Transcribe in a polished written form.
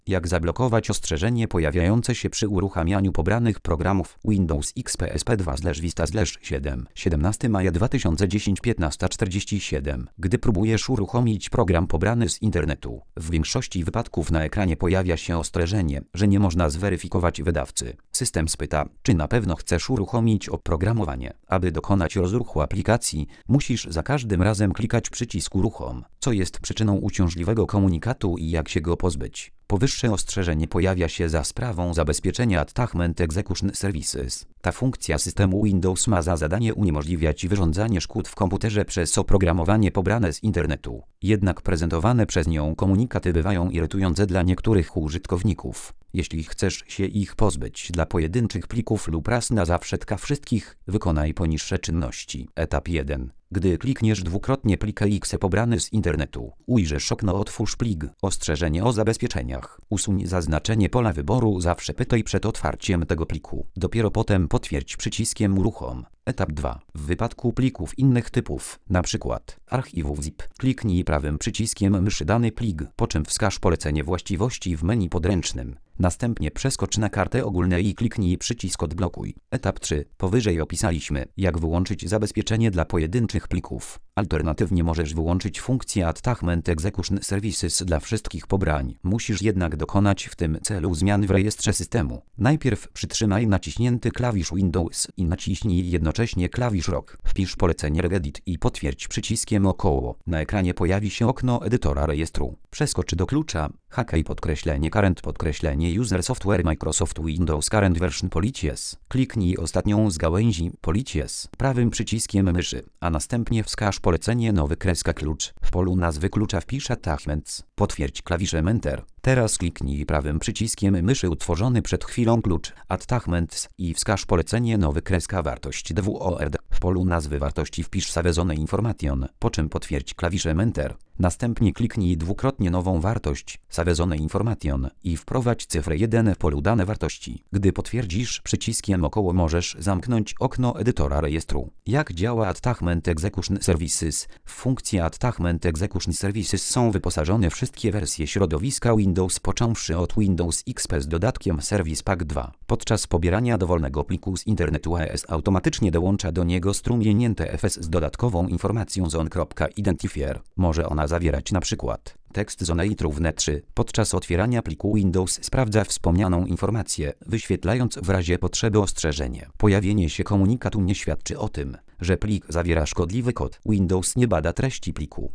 Jak zablokować ostrzeżenie pojawiające się przy uruchamianiu pobranych programów Windows XP SP2/Vista/7 17 maja 2010 15:47. Gdy próbujesz uruchomić program pobrany z internetu, w większości wypadków na ekranie pojawia się ostrzeżenie, że nie można zweryfikować wydawcy. System spyta, czy na pewno chcesz uruchomić oprogramowanie. Aby dokonać rozruchu aplikacji, musisz za każdym razem klikać przycisk uruchom, co jest przyczyną uciążliwego komunikatu i jak się go pozbyć. Powyższe ostrzeżenie pojawia się za sprawą zabezpieczenia Attachment Execution Services. Ta funkcja systemu Windows ma za zadanie uniemożliwiać wyrządzanie szkód w komputerze przez oprogramowanie pobrane z internetu. Jednak prezentowane przez nią komunikaty bywają irytujące dla niektórych użytkowników. Jeśli chcesz się ich pozbyć dla pojedynczych plików lub raz na zawsze dla wszystkich, wykonaj poniższe czynności. Etap 1. Gdy klikniesz dwukrotnie plik exe pobrany z internetu, ujrzysz okno Otwórz plik, ostrzeżenie o zabezpieczeniach. Usuń zaznaczenie pola wyboru Zawsze pytaj przed otwarciem tego pliku. Dopiero potem potwierdź przyciskiem Uruchom. Etap 2. W wypadku plików innych typów, np. archiwów zip, kliknij prawym przyciskiem myszy dany plik, po czym wskaż polecenie właściwości w menu podręcznym. Następnie przeskocz na kartę ogólną i kliknij przycisk Odblokuj. Etap 3. Powyżej opisaliśmy, jak wyłączyć zabezpieczenie dla pojedynczych plików. Alternatywnie możesz wyłączyć funkcję Attachment Execution Services dla wszystkich pobrań. Musisz jednak dokonać w tym celu zmian w rejestrze systemu. Najpierw przytrzymaj naciśnięty klawisz Windows i naciśnij jednocześnie klawisz ROK. Wpisz polecenie regedit i potwierdź przyciskiem około. Na ekranie pojawi się okno edytora rejestru. Przeskocz do klucza #current user software Microsoft Windows current version policies. Kliknij ostatnią z gałęzi policies prawym przyciskiem myszy, a następnie wskaż polecenie klucz. W polu nazwy klucza wpisz Attachments. Potwierdź klawiszem Enter. Teraz kliknij prawym przyciskiem myszy utworzony przed chwilą klucz Attachments i wskaż polecenie wartość DWORD. W polu nazwy wartości wpisz Savezone Information, po czym potwierdź klawiszem Enter. Następnie kliknij dwukrotnie nową wartość Savezone Information i wprowadź cyfrę 1 w polu dane wartości. Gdy potwierdzisz przyciskiem około, możesz zamknąć okno edytora rejestru. Jak działa Attachment Execution Services? W funkcję Attachment Execution Services są wyposażone wszystkie wersje środowiska Windows począwszy od Windows XP z dodatkiem Service Pack 2. Podczas pobierania dowolnego pliku z internetu AES automatycznie dołącza do niego strumień NTFS z dodatkową informacją zone.identifier. Może ona zawierać np. tekst zone i równe 3. Podczas otwierania pliku Windows sprawdza wspomnianą informację, wyświetlając w razie potrzeby ostrzeżenie. Pojawienie się komunikatu nie świadczy o tym, że plik zawiera szkodliwy kod. Windows nie bada treści pliku.